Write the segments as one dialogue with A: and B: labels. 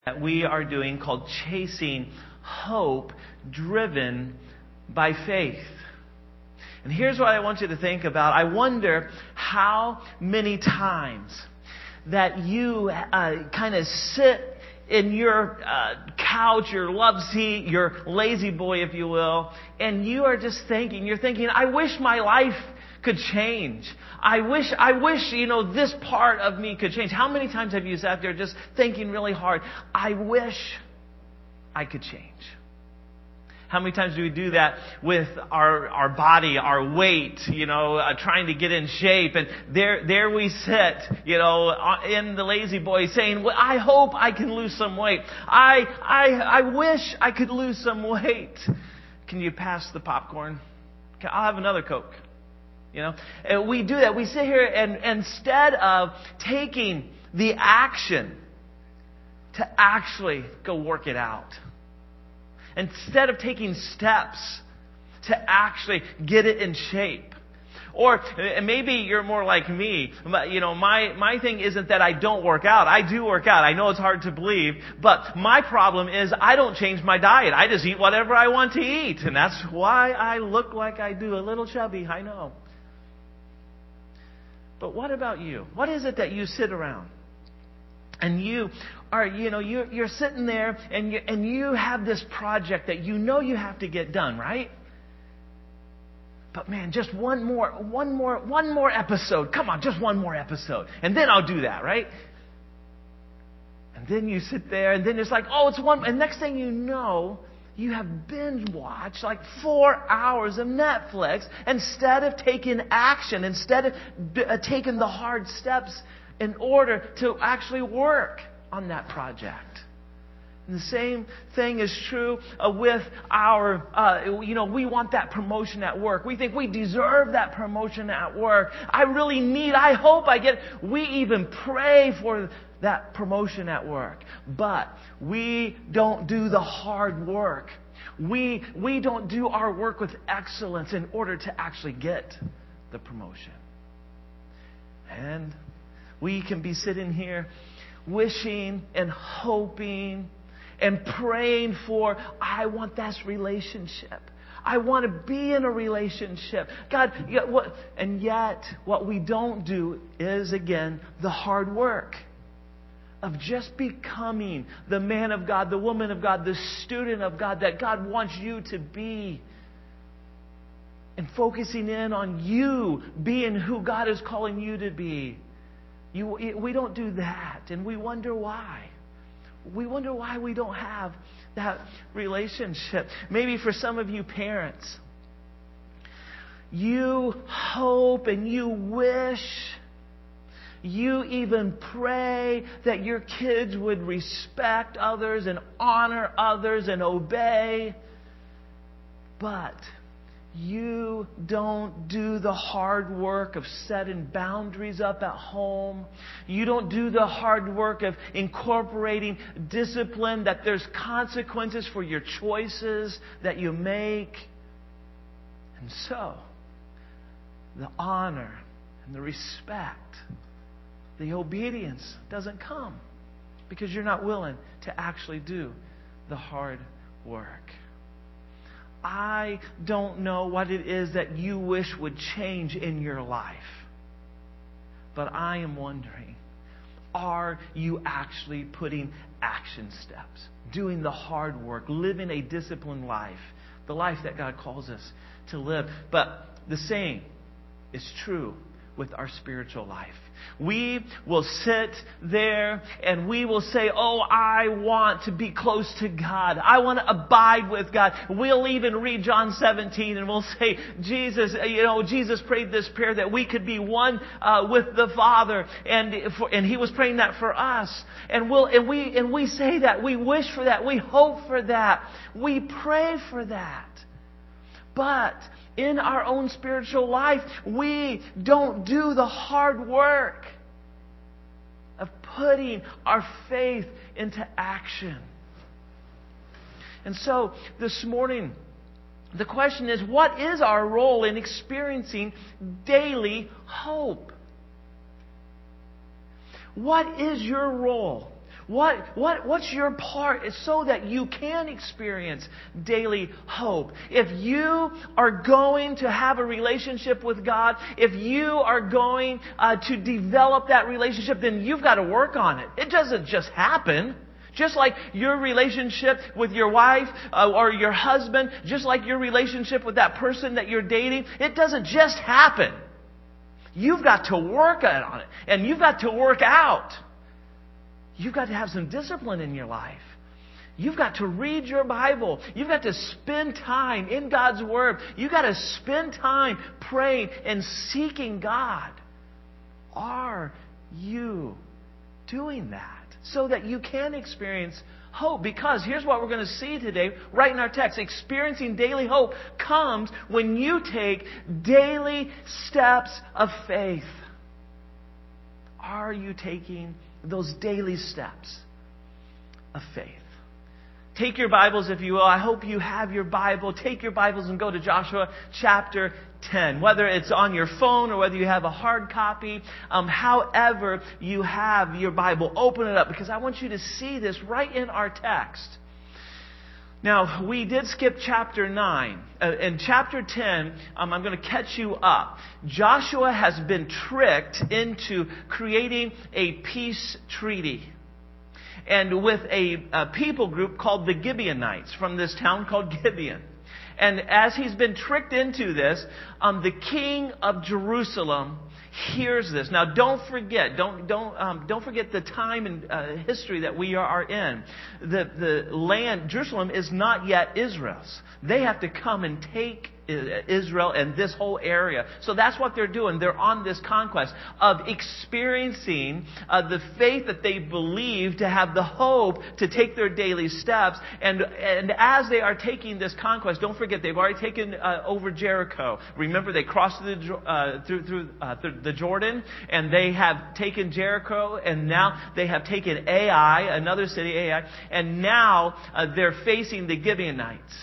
A: that we are doing called Chasing Hope, Driven by Faith. And here's what I want you to think about. I wonder how many times that you kind of sit in your couch, your love seat, your lazy boy, if you will, and you are just thinking, I wish my life could change. I wish, this part of me could change. How many times have you sat there just thinking really hard, I wish I could change? How many times do we do that with our body, our weight, trying to get in shape? And there we sit, in the lazy boy saying, well, I hope I can lose some weight. I wish I could lose some weight. Can you pass the popcorn? I'll have another Coke. And we do that. We sit here and instead of taking the action to actually go work it out, instead of taking steps to actually get it in shape. Or maybe you're more like me. My thing isn't that I don't work out. I do work out. I know it's hard to believe. But my problem is I don't change my diet. I just eat whatever I want to eat. And that's why I look like I do. A little chubby, I know. But what about you? What is it that you sit around and you are, you're sitting there and you have this project that you have to get done, right? But man, just one more episode. Come on, just one more episode. And then I'll do that, right? And then you sit there and then it's like, it's one. And next thing you know, you have binge watched like 4 hours of Netflix instead of taking action, instead of taking the hard steps in order to actually work on that project. And the same thing is true with our, we want that promotion at work. We think we deserve that promotion at work. I hope I get, we even pray for that promotion at work. But we don't do the hard work. We don't do our work with excellence in order to actually get the promotion. And we can be sitting here wishing and hoping and praying for, I want that relationship. I want to be in a relationship. God, and yet what we don't do is, again, the hard work of just becoming the man of God, the woman of God, the student of God that God wants you to be. And focusing in on you being who God is calling you to be. We don't do that. And we wonder why. We wonder why we don't have that relationship. Maybe for some of you parents, you hope and you wish, you even pray that your kids would respect others and honor others and obey. But you don't do the hard work of setting boundaries up at home. You don't do the hard work of incorporating discipline, that there's consequences for your choices that you make. And so, the honor and the respect, the obedience doesn't come because you're not willing to actually do the hard work. I don't know what it is that you wish would change in your life. But I am wondering, are you actually putting action steps? Doing the hard work, living a disciplined life, the life that God calls us to live. But the same is true with our spiritual life. We will sit there and we will say, I want to be close to God. I want to abide with God. We'll even read John 17 and we'll say, Jesus prayed this prayer that we could be one with the Father. And He was praying that for us. And we say that. We wish for that. We hope for that. We pray for that. But in our own spiritual life, we don't do the hard work of putting our faith into action. And so this morning, the question is, what is our role in experiencing daily hope? What is your role? What's your part so that you can experience daily hope? If you are going to have a relationship with God, if you are going to develop that relationship, then you've got to work on it. It doesn't just happen. Just like your relationship with your wife or your husband, just like your relationship with that person that you're dating, it doesn't just happen. You've got to work on it. And you've got to work out. You've got to have some discipline in your life. You've got to read your Bible. You've got to spend time in God's Word. You've got to spend time praying and seeking God. Are you doing that? So that you can experience hope. Because here's what we're going to see today, right in our text. Experiencing daily hope comes when you take daily steps of faith. Are you taking those daily steps of faith? Take your Bibles, if you will. I hope you have your Bible. Take your Bibles and go to Joshua chapter 10. Whether it's on your phone or whether you have a hard copy, however you have your Bible, open it up, because I want you to see this right in our text. Now, we did skip chapter 9. In chapter 10, I'm going to catch you up. Joshua has been tricked into creating a peace treaty. And with a people group called the Gibeonites from this town called Gibeon. And as he's been tricked into this, the king of Jerusalem hears this. Now, don't forget the time and history that we are in. The land, Jerusalem, is not yet Israel's. They have to come and take Israel and this whole area. So that's what they're doing. They're on this conquest of experiencing the faith that they believe to have the hope to take their daily steps. And as they are taking this conquest, don't forget they've already taken over Jericho. Remember, they crossed through the Jordan, and they have taken Jericho, and now they have taken Ai, another city, Ai, and now they're facing the Gibeonites,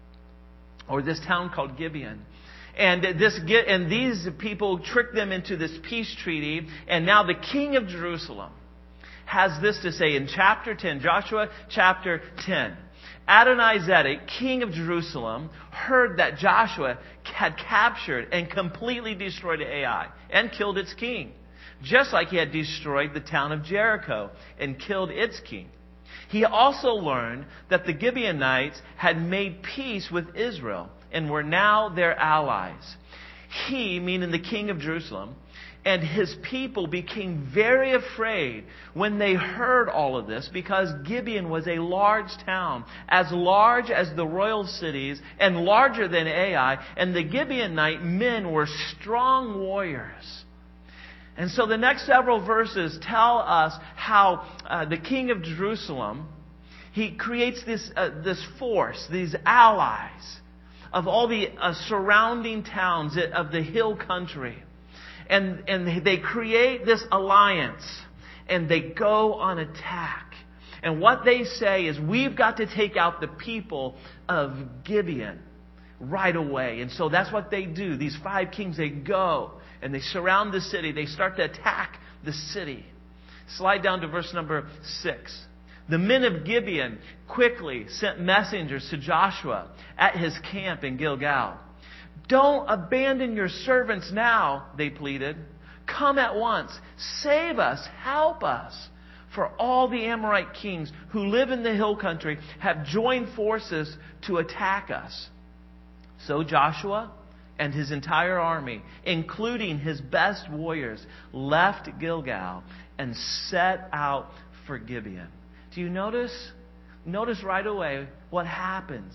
A: or this town called Gibeon. And these people tricked them into this peace treaty. And now the king of Jerusalem has this to say in chapter 10, Joshua chapter 10. Adonizedek, king of Jerusalem, heard that Joshua had captured and completely destroyed Ai and killed its king, just like he had destroyed the town of Jericho and killed its king. He also learned that the Gibeonites had made peace with Israel and were now their allies. He, meaning the king of Jerusalem, and his people became very afraid when they heard all of this, because Gibeon was a large town, as large as the royal cities and larger than Ai, and the Gibeonite men were strong warriors. And so the next several verses tell us how the king of Jerusalem, he creates this force, these allies of all the surrounding towns of the hill country. And they create this alliance, and they go on attack. And what they say is, we've got to take out the people of Gibeon right away. And so that's what they do. These 5 kings, they go and they surround the city. They start to attack the city. Slide down to verse number 6. The men of Gibeon quickly sent messengers to Joshua at his camp in Gilgal. Don't abandon your servants now, they pleaded. Come at once. Save us. Help us. For all the Amorite kings who live in the hill country have joined forces to attack us. So Joshua and his entire army, including his best warriors, left Gilgal and set out for Gibeon. Do you notice? Notice right away what happens.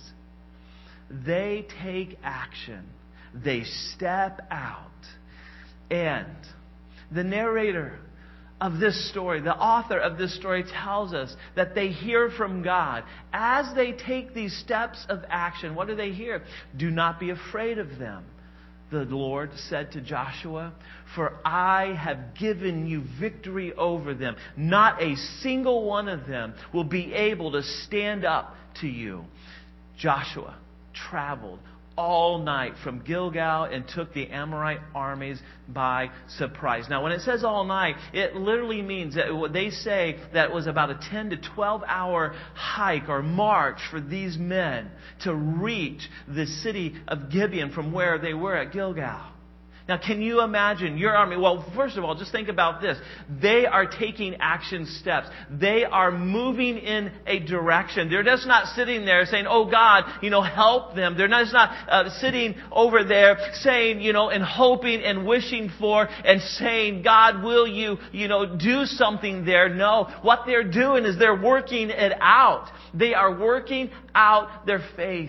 A: They take action. They step out. And the narrator of this story, the author of this story, tells us that they hear from God. As they take these steps of action, what do they hear? Do not be afraid of them, the Lord said to Joshua, for I have given you victory over them. Not a single one of them will be able to stand up to you. Joshua traveled all night from Gilgal and took the Amorite armies by surprise. Now, when it says all night, it literally means that they say that it was about a 10 to 12 hour hike or march for these men to reach the city of Gibeon from where they were at Gilgal. Now, can you imagine your army? Well, first of all, just think about this. They are taking action steps. They are moving in a direction. They're just not sitting there saying, oh God, help them. They're just not sitting over there saying, and hoping and wishing for and saying, God, will you, do something there? No. What they're doing is they're working it out. They are working out their faith.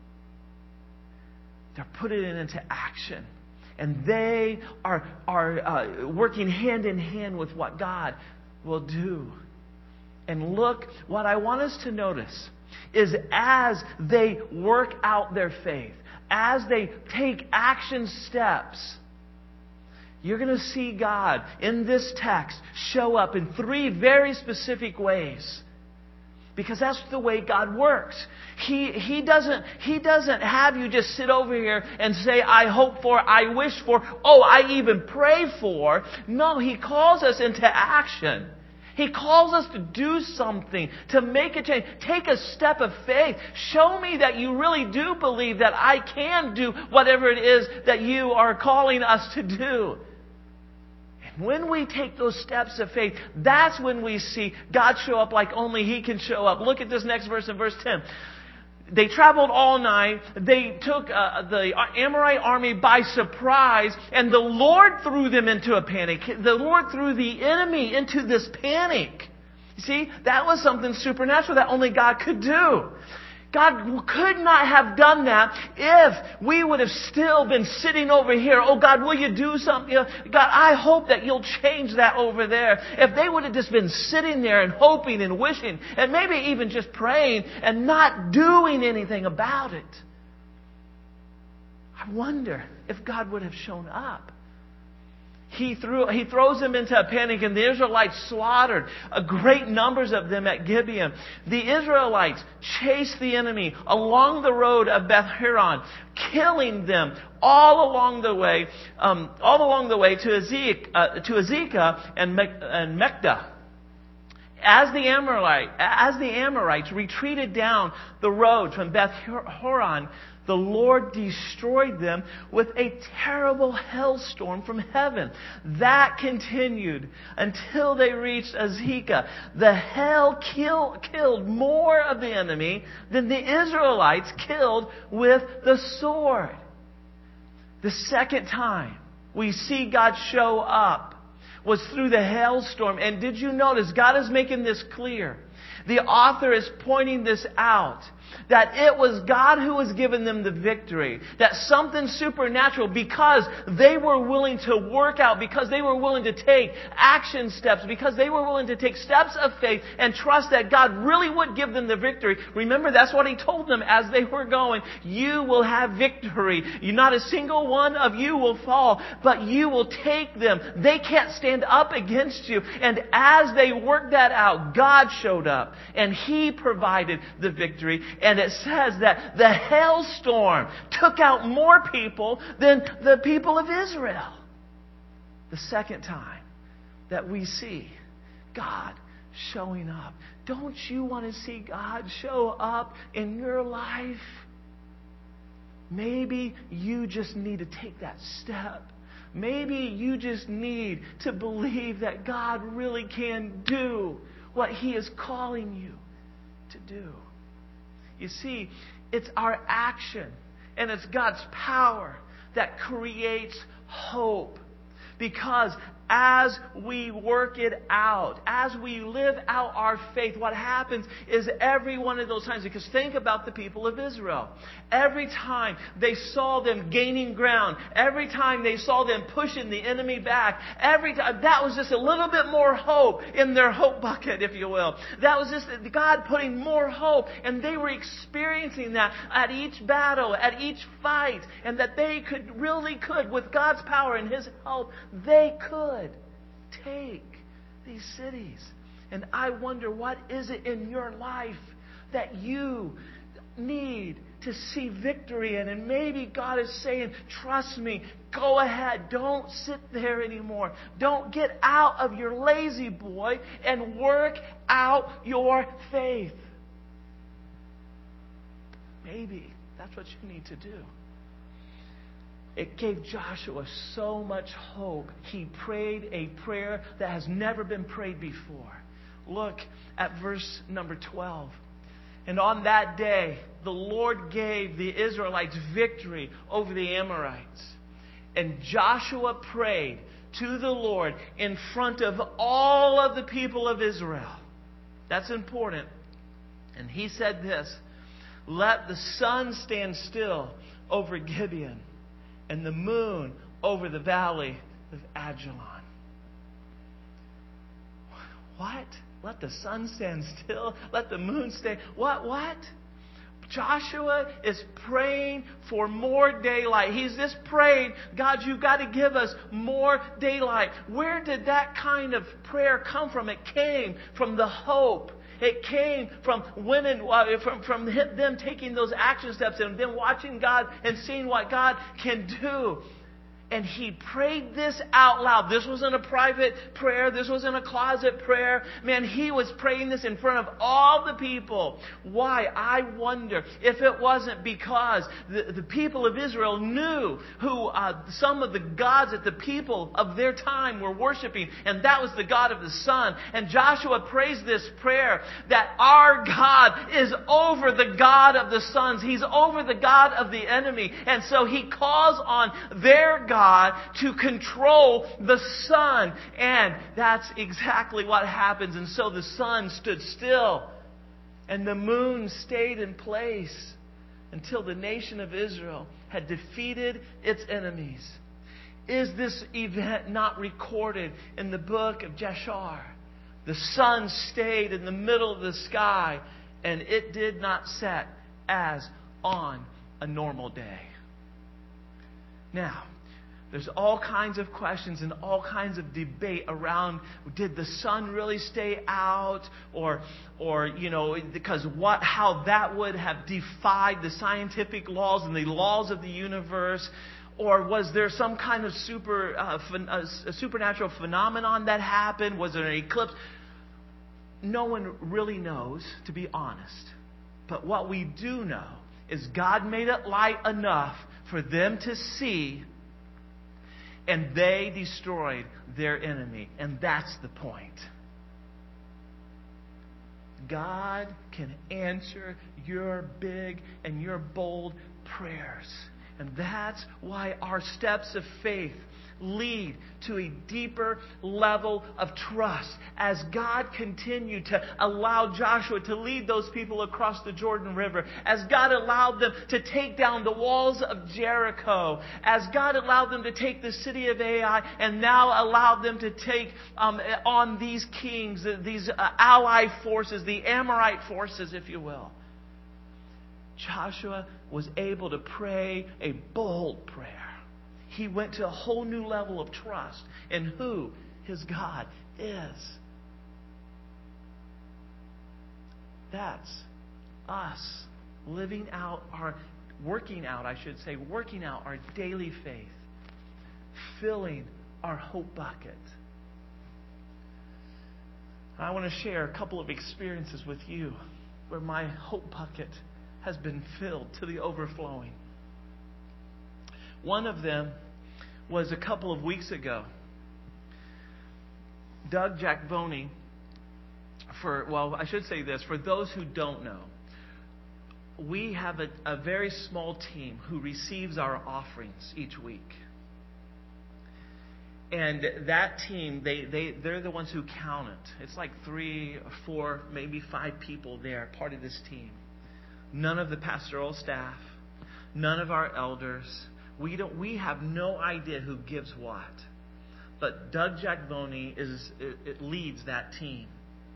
A: They're putting it into action. And they are working hand in hand with what God will do. And look, what I want us to notice is as they work out their faith, as they take action steps, you're going to see God in this text show up in 3 very specific ways. Because that's the way God works. He doesn't have you just sit over here and say, I hope for, I wish for, I even pray for. No, He calls us into action. He calls us to do something, to make a change. Take a step of faith. Show me that you really do believe that I can do whatever it is that you are calling us to do. When we take those steps of faith, that's when we see God show up like only He can show up. Look at this next verse in verse 10. They traveled all night. They took the Amorite army by surprise, and the Lord threw them into a panic. The Lord threw the enemy into this panic. You see, that was something supernatural that only God could do. God could not have done that if we would have still been sitting over here. Oh God, will you do something? God, I hope that you'll change that over there. If they would have just been sitting there and hoping and wishing and maybe even just praying and not doing anything about it, I wonder if God would have shown up. He throws them into a panic, and the Israelites slaughtered great numbers of them at Gibeon. The Israelites chased the enemy along the road of Beth Horon, killing them all along the way to Azekah and Mekdah. As the Amorites retreated down the road from Beth Horon, the Lord destroyed them with a terrible hailstorm from heaven. That continued until they reached Azekah. The hail killed more of the enemy than the Israelites killed with the sword. The second time we see God show up was through the hailstorm. And did you notice, God is making this clear. The author is pointing this out. That it was God who was giving them the victory. That something supernatural, because they were willing to work out, because they were willing to take action steps, because they were willing to take steps of faith and trust that God really would give them the victory. Remember, that's what He told them as they were going. You will have victory. Not a single one of you will fall, but you will take them. They can't stand up against you. And as they worked that out, God showed up and He provided the victory. And it says that the hailstorm took out more people than the people of Israel. The second time that we see God showing up. Don't you want to see God show up in your life? Maybe you just need to take that step. Maybe you just need to believe that God really can do what He is calling you to do. You see, it's our action and it's God's power that creates hope. Because as we work it out, as we live out our faith, what happens is every one of those times, because think about the people of Israel. Every time they saw them gaining ground, every time they saw them pushing the enemy back, every time, that was just a little bit more hope in their hope bucket, if you will. That was just God putting more hope, and they were experiencing that at each battle, at each fight, and that they really could, with God's power and His help, they could take these cities. And I wonder, what is it in your life that you need to see victory in. And maybe God is saying, trust me, go ahead. Don't sit there anymore. Don't get out of your lazy boy and work out your faith. Maybe that's what you need to do. It gave Joshua so much hope. He prayed a prayer that has never been prayed before. Look at verse number 12. And on that day, the Lord gave the Israelites victory over the Amorites. And Joshua prayed to the Lord in front of all of the people of Israel. That's important. And he said this, let the sun stand still over Gibeon and the moon over the valley of Ajalon. What? Let the sun stand still? Let the moon stay? What? Joshua is praying for more daylight. He's just praying, God, you've got to give us more daylight. Where did that kind of prayer come from? It came from the hope. It came from women, from them taking those action steps and then watching God and seeing what God can do. And he prayed this out loud. This wasn't a private prayer. This wasn't a closet prayer. Man, he was praying this in front of all the people. Why? I wonder if it wasn't because the people of Israel knew who some of the gods that the people of their time were worshiping. And that was the God of the sun. And Joshua prays this prayer that our God is over the God of the suns. He's over the God of the enemy. And so he calls on their God to control the sun. And that's exactly what happens. And so the sun stood still and the moon stayed in place until the nation of Israel had defeated its enemies. Is this event not recorded in the book of Jashar? The sun stayed in the middle of the sky and it did not set as on a normal day. Now, there's all kinds of questions and all kinds of debate around, did the sun really stay out? Or because how that would have defied the scientific laws and the laws of the universe. Or was there some kind of supernatural phenomenon that happened? Was there an eclipse? No one really knows, to be honest. But what we do know is God made it light enough for them to see, and they destroyed their enemy. And that's the point. God can answer your big and your bold prayers. And that's why our steps of faith lead to a deeper level of trust. As God continued to allow Joshua to lead those people across the Jordan River, as God allowed them to take down the walls of Jericho, as God allowed them to take the city of Ai, and now allowed them to take on these kings, these ally forces, the Amorite forces, if you will. Joshua was able to pray a bold prayer. He went to a whole new level of trust in who his God is. That's us working out our daily faith, filling our hope bucket. I want to share a couple of experiences with you where my hope bucket has been filled to the overflowing. One of them was a couple of weeks ago. Doug Jackboni, for those who don't know, we have a very small team who receives our offerings each week. And that team, they're the ones who count it. It's like 3 or 4, maybe 5 people there, part of this team. None of the pastoral staff, none of our elders. We have no idea who gives what. But Doug Jackboni leads that team.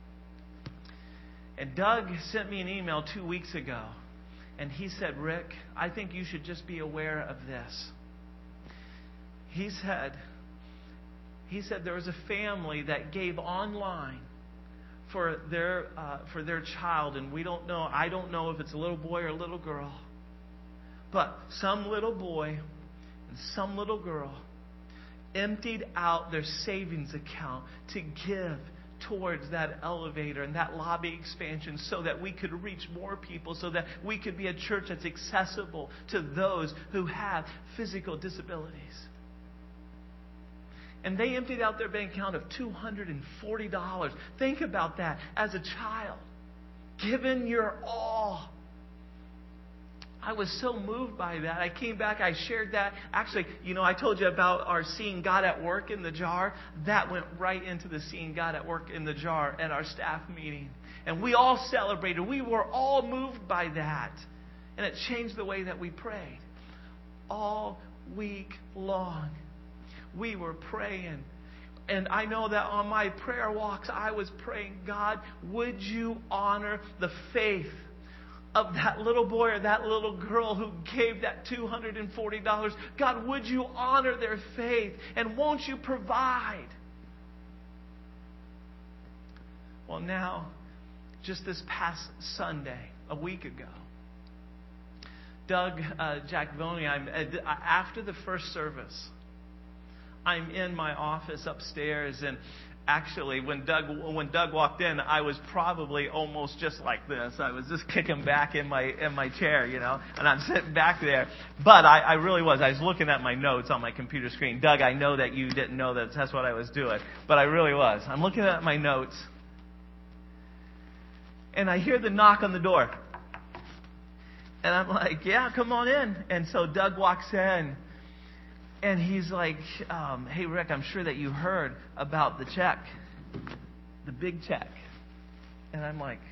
A: And Doug sent me an email 2 weeks ago. And he said, Rick, I think you should just be aware of this. He said there was a family that gave online for their child, and we don't know. I don't know if it's a little boy or a little girl, but some little boy and some little girl emptied out their savings account to give towards that elevator and that lobby expansion so that we could reach more people, so that we could be a church that's accessible to those who have physical disabilities. And they emptied out their bank account of $240. Think about that as a child. Given your all. I was so moved by that. I came back, I shared that. Actually, I told you about our Seeing God at Work in the Jar. That went right into the Seeing God at Work in the Jar at our staff meeting. And we all celebrated. We were all moved by that. And it changed the way that we prayed. All week long, we were praying. And I know that on my prayer walks, I was praying, God, would you honor the faith of that little boy or that little girl who gave that $240. God, would you honor their faith? And won't you provide? Well, now, just this past Sunday, a week ago, Doug Giacovoni, after the first service, I'm in my office upstairs, and actually, when Doug walked in, I was probably almost just like this. I was just kicking back in my chair, and I'm sitting back there. But I really was. I was looking at my notes on my computer screen. Doug, I know that you didn't know that's what I was doing, but I really was. I'm looking at my notes, and I hear the knock on the door. And I'm like, yeah, come on in. And so Doug walks in. And he's like, hey, Rick, I'm sure that you heard about the check, the big check. And I'm like,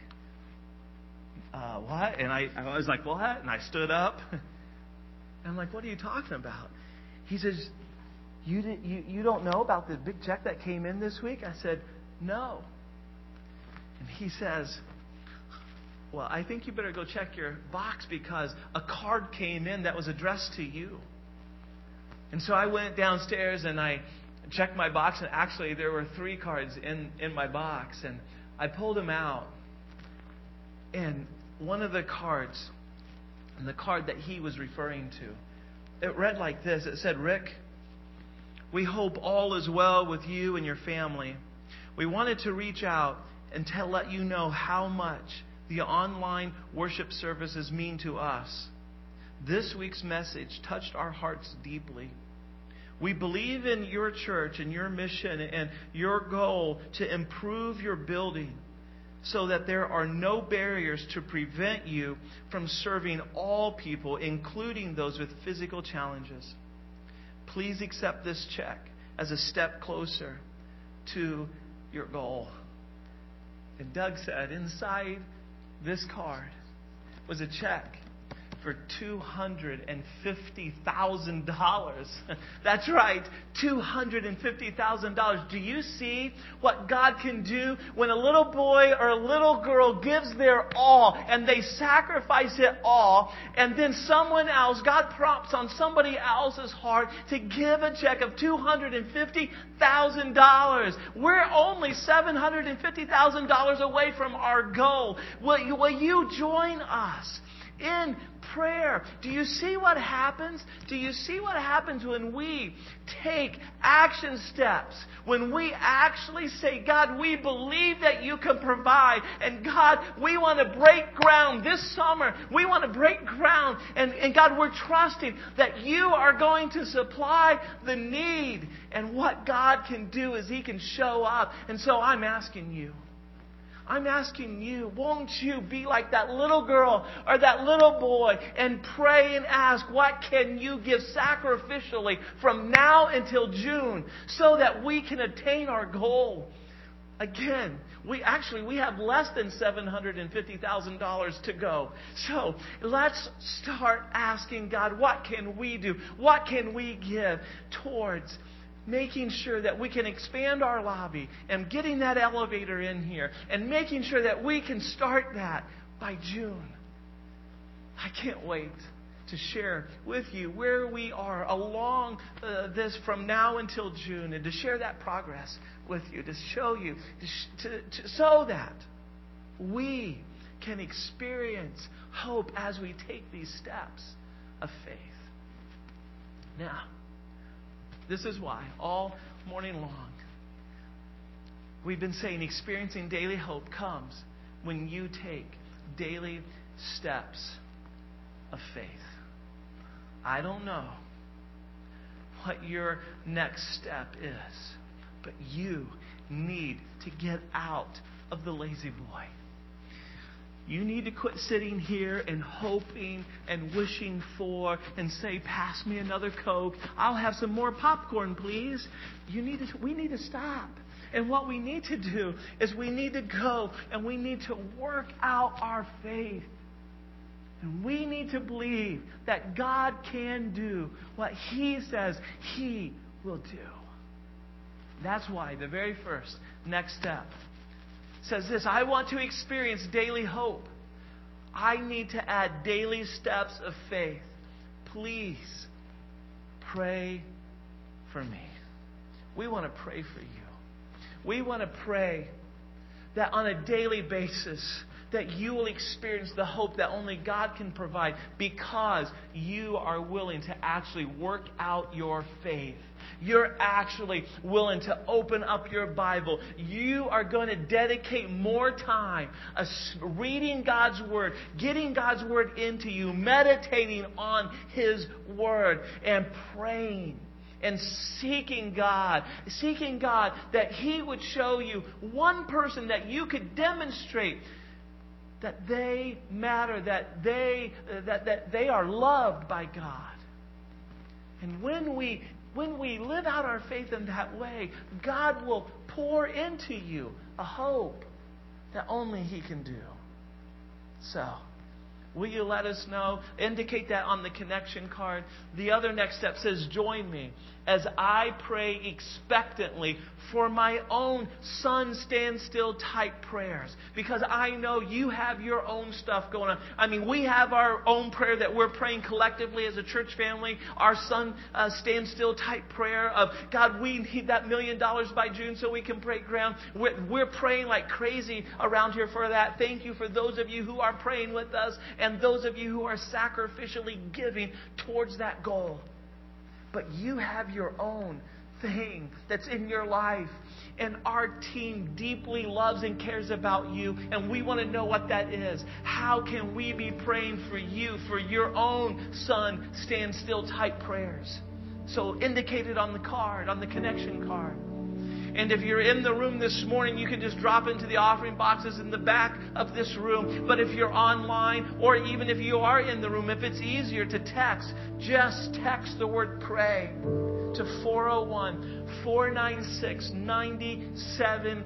A: what? And I was like, what? And I stood up. And I'm like, what are you talking about? He says, you don't know about the big check that came in this week? I said, no. And he says, well, I think you better go check your box because a card came in that was addressed to you. And so I went downstairs and I checked my box, and actually there were 3 cards in my box. And I pulled them out. And one of the cards, and the card that he was referring to, it read like this. It said, Rick, we hope all is well with you and your family. We wanted to reach out and let you know how much the online worship services mean to us. This week's message touched our hearts deeply. We believe in your church and your mission and your goal to improve your building so that there are no barriers to prevent you from serving all people, including those with physical challenges. Please accept this check as a step closer to your goal. And Doug said, inside this card was a check for $250,000. That's right, $250,000. Do you see what God can do when a little boy or a little girl gives their all and they sacrifice it all, and then someone else, God prompts on somebody else's heart to give a check of $250,000. We're only $750,000 away from our goal. Will you join us in prayer? Do you see what happens? Do you see what happens when we take action steps? When we actually say, God, we believe that you can provide. And God, we want to break ground this summer. We want to break ground. And God, we're trusting that you are going to supply the need. And what God can do is He can show up. And so I'm asking you, won't you be like that little girl or that little boy and pray and ask, what can you give sacrificially from now until June so that we can attain our goal? Again, we have less than $750,000 to go. So let's start asking God, what can we do? What can we give towards making sure that we can expand our lobby and getting that elevator in here and making sure that we can start that by June. I can't wait to share with you where we are along this from now until June, and to share that progress with you, to show you, so that we can experience hope as we take these steps of faith. Now, this is why all morning long we've been saying experiencing daily hope comes when you take daily steps of faith. I don't know what your next step is, but you need to get out of the lazy boy. You need to quit sitting here and hoping and wishing for and say, pass me another Coke. I'll have some more popcorn, please. We need to stop. And what we need to do is we need to go and we need to work out our faith. And we need to believe that God can do what He says He will do. That's why the very first next step says this: I want to experience daily hope. I need to add daily steps of faith. Please pray for me. We want to pray for you. We want to pray that on a daily basis that you will experience the hope that only God can provide, because you are willing to actually work out your faith. You're actually willing to open up your Bible. You are going to dedicate more time reading God's Word, getting God's Word into you, meditating on His Word, and praying and seeking God that He would show you one person that you could demonstrate that they matter, that they are loved by God. And when we live out our faith in that way, God will pour into you a hope that only He can do. So, will you let us know? Indicate that on the connection card. The other next step says, join me as I pray expectantly for my own sun stand still type prayers. Because I know you have your own stuff going on. I mean, we have our own prayer that we're praying collectively as a church family. Our sun stand still type prayer of, God, we need that $1 million by June so we can break ground. We're praying like crazy around here for that. Thank you for those of you who are praying with us and those of you who are sacrificially giving towards that goal. But you have your own thing that's in your life. And our team deeply loves and cares about you. And we want to know what that is. How can we be praying for you, for your own son, stand still type prayers? So indicate it on the card, on the connection card. And if you're in the room this morning, you can just drop into the offering boxes in the back of this room. But if you're online, or even if you are in the room, if it's easier to text, just text the word pray to 401-496-9710.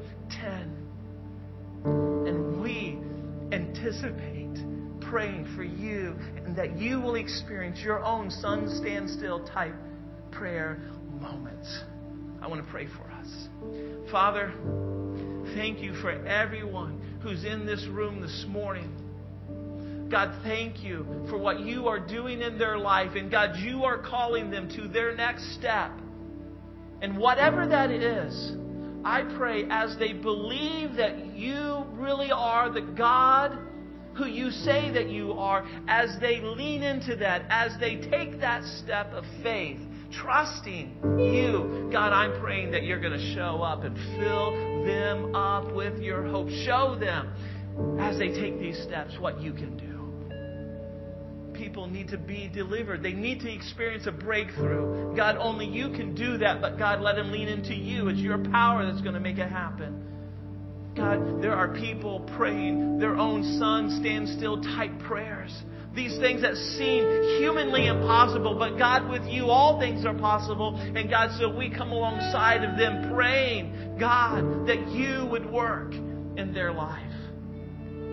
A: And we anticipate praying for you, and that you will experience your own sun stand still type prayer moments. I want to pray for us. Father, thank you for everyone who's in this room this morning. God, thank you for what you are doing in their life. And God, you are calling them to their next step. And whatever that is, I pray as they believe that you really are the God who you say that you are, as they lean into that, as they take that step of faith, trusting you, God, I'm praying that you're going to show up and fill them up with your hope. Show them, as they take these steps, what you can do. People need to be delivered. They need to experience a breakthrough. God, only you can do that, but God, let them lean into you. It's your power that's going to make it happen. God, there are people praying their own son stand still type prayers. These things that seem humanly impossible, but God, with you, all things are possible. And God, so we come alongside of them praying, God, that you would work in their life.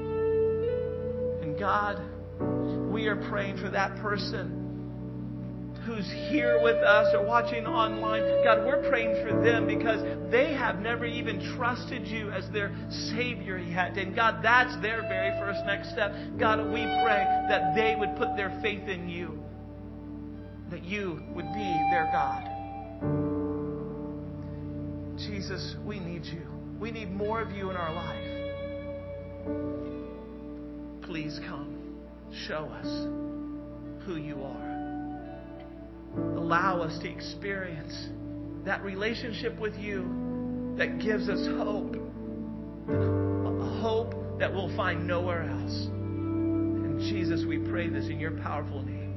A: And God, we are praying for that person who's here with us or watching online, God, we're praying for them because they have never even trusted you as their Savior yet. And God, that's their very first next step. God, we pray that they would put their faith in you, that you would be their God. Jesus, we need you. We need more of you in our life. Please come. Show us who you are. Allow us to experience that relationship with you that gives us hope. A hope that we'll find nowhere else. And Jesus, we pray this in your powerful name.